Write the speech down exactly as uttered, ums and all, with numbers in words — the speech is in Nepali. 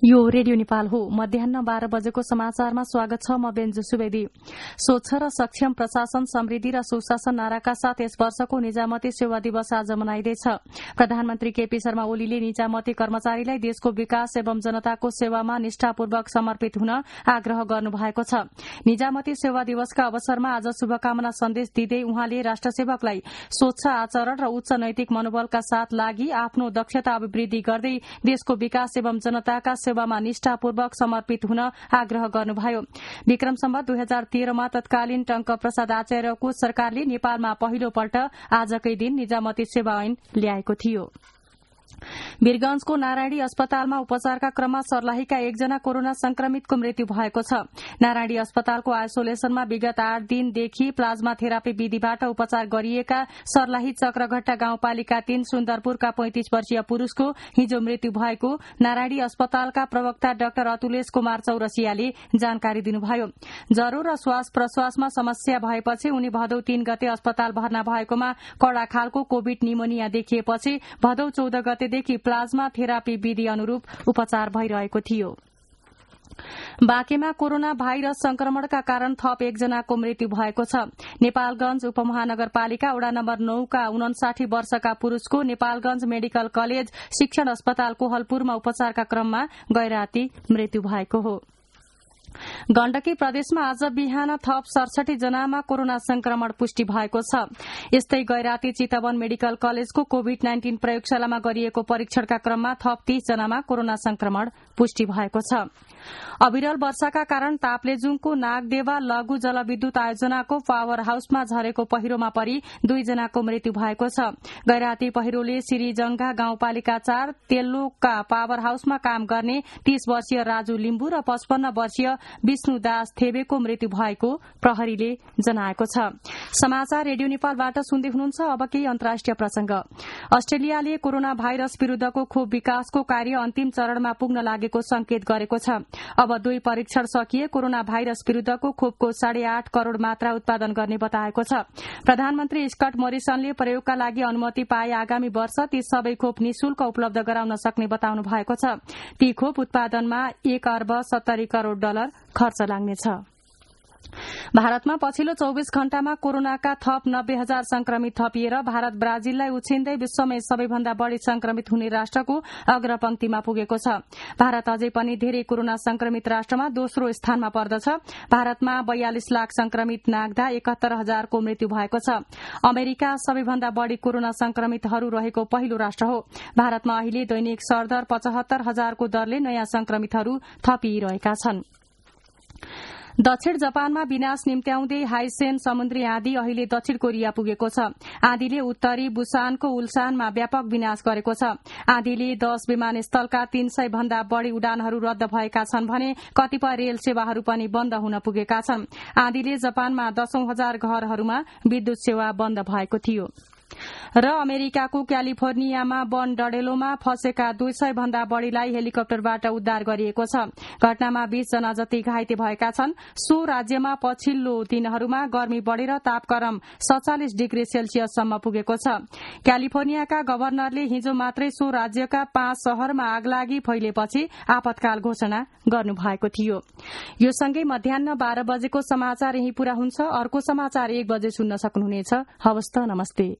यो रेडियो नेपाल हो। मध्याह्न बाह्र बजेको समाचारमा स्वागत छ। म बेन्जु सुवेदी। स्वच्छ र सक्षम प्रशासन, समृद्धि र सुशासन नाराका साथ यस वर्षको निजामती सेवा दिवस आज मनाइँदैछ। प्रधानमन्त्री केपी शर्मा ओलीले निजामती कर्मचारीलाई देशको विकास एवं जनताको सेवामा निष्ठापूर्वक समर्पित हुन आग्रह गर्नुभएको छ। निजामती सेवा दिवसका अवसरमा आज शुभकामना सन्देश दिँदै उहाँले राष्ट्रसेवकलाई स्वच्छ आचरण र उच्च नैतिक मनोबलका साथ लागि आफ्नो दक्षता अभिवृद्धि गर्दै देशको विकास एवं जनताका सेवामा निष्ठापूर्वक समर्पित हुन आग्रह गर्नुभयो। विक्रम सम्वत दुई हजार तेह्रमा तत्कालीन टंक प्रसाद आचार्यको सरकारले नेपालमा पहिलो पल्ट आजकै दिन निजामती सेवा ऐन ल्याएको थियो। वीरगंजको नारायणी अस्पतालमा उपचारका क्रममा सर्लाहीका एकजना कोरोना संक्रमितको मृत्यु भएको छ। नारायणी अस्पतालको आइसोलेसनमा विगत आठ दिनदेखि प्लाज्मा थेरापी विधिबाट उपचार गरिएका सर्लाही चक्रघट्टा गाउँपालिका तीन सुन्दरपुरका पैंतिस वर्षीय पुरूषको हिजो मृत्यु भएको नारायणी अस्पतालका प्रवक्ता डाक्टर अतुलेश कुमार चौरसियाले जानकारी दिनुभयो। ज्वरो र श्वास प्रश्वासमा समस्या भएपछि उनी भदौ तीन गते अस्पताल भर्ना भएकोमा कड़ा खालको कोविड निमोनिया देखिएपछि भदौ चौध गतेदेखि प्लाज्मा थेरापी विधि अनुरूप उपचार भइरहेको थियो। बाँकेमा कोरोना भाइरस संक्रमणका कारण थप एकजनाको मृत्यु भएको छ। नेपालगंज उपमहानगरपालिका वडा नम्बर नौ का उनसाठी वर्षका पुरूषको नेपालगंज मेडिकल कलेज शिक्षण अस्पताल कोहलपुरमा उपचारका क्रममा गैराती मृत्यु भएको हो। गण्डकी प्रदेशमा आज बिहान थप सडसठी जनामा कोरोना संक्रमण पुष्टि भएको छ। यस्तै गैराती चितवन मेडिकल कलेजको कोविड नाइन्टीन प्रयोगशालामा गरिएको परीक्षणका क्रममा थप तीस जनामा कोरोना संक्रमण पुष्टि भएको छ। अविरल वर्षाका कारण ताप्लेजुङको नागदेवा लघु जलविद्युत आयोजनाको पावर हाउसमा झरेको पहिरोमा परि दुईजनाको मृत्यु भएको छ। गैराती पहिरोले सिरिजंगा गाउँपालिका चार तेल्लोका पावर हाउसमा काम गर्ने तीस वर्षीय राजु लिम्बु र पचपन्न वर्षीय विष्णु दास थेबेको मृत्यु भएको प्रहरीले जनाएको छ। समाचार रेडियो नेपालबाट सुन्दै हुनुहुन्छ। अब केही अन्तर्राष्ट्रिय प्रसंग। अस्ट्रेलियाले कोरोना भाइरस विरूद्धको खोप विकासको कार्य अन्तिम चरणमा पुग्न लागेको संकेत गरेको छ। अब दुई परीक्षण सकिए कोरोना भाइरस विरूद्धको खोपको साढे आठ करोड़ मात्रा उत्पादन गर्ने बताएको छ। प्रधानमन्त्री स्कट मोरिसनले प्रयोगका लागि अनुमति पाए आगामी वर्ष ती सबै खोप निशुल्क उपलब्ध गराउन सक्ने बताउनु भएको छ। ती खोप उत्पादनमा एक अर्ब सत्तरी करोड़ डलर खर्च लाग्नेछ। भारतमा पछिल्लो चौबीस घण्टामा कोरोनाका थप नब्बे हजार संक्रमित थपिएर भारत ब्राजिललाई उछिन्दै विश्वमै सबैभन्दा बढ़ी संक्रमित हुने राष्ट्रको अग्रपंक्तिमा पुगेको छ। भारत अझै पनि धेरै कोरोना संक्रमित राष्ट्रमा दोस्रो स्थानमा पर्दछ। भारतमा बयालिस लाख संक्रमित नाग्दा एकात्तर हजारको मृत्यु भएको छ। अमेरिका सबैभन्दा बढ़ी कोरोना संक्रमितहरू रहेको पहिलो राष्ट्र हो। भारतमा अहिले दैनिक सरदर पचहत्तर हजारको दरले नयाँ संक्रमितहरू थपिरहेका छन्। दक्षिण जापानमा विनाश निम्त्याउँदै हाइसेन समुद्री आँधी अहिले दक्षिण कोरिया पुगेको छ। आँधीले उत्तरी बुसानको उल्सानमा व्यापक विनाश गरेको छ। आँधीले दश विमानस्थलका तीन सय भन्दा बढ़ी उडानहरू रद्द भएका छन् भने कतिपय रेल सेवाहरू पनि बन्द हुन पुगेका छन्। आँधीले जापानमा दशौं हजार घरहरूमा विद्युत सेवा बन्द भएको थियो। र अमेरिकाको क्यालिफोर्नियामा वन डडेलोमा फँसेका दुई सय भन्दा बढ़ीलाई हेलिकप्टरबाट उद्धार गरिएको छ। घटनामा बीस जना जति घाइते भएका छन्। सो राज्यमा पछिल्लो दिनहरूमा गर्मी बढ़ेर तापक्रम सैंतालीस डिग्री सेल्सियससम्म पुगेको छ। क्यालिफोर्नियाका गवर्नरले हिजो मात्रै सो राज्यका पाँच शहरमा आगलागी फैलेपछि आपतकाल घोषणा गर्नुभएको थियो। यो सँगै मध्याह्न बाह्र बजेको समाचार यही पूरा हुन्छ। अर्को समाचार एक बजे सुन्न सक्नुहुनेछ। हवस् त, नमस्ते।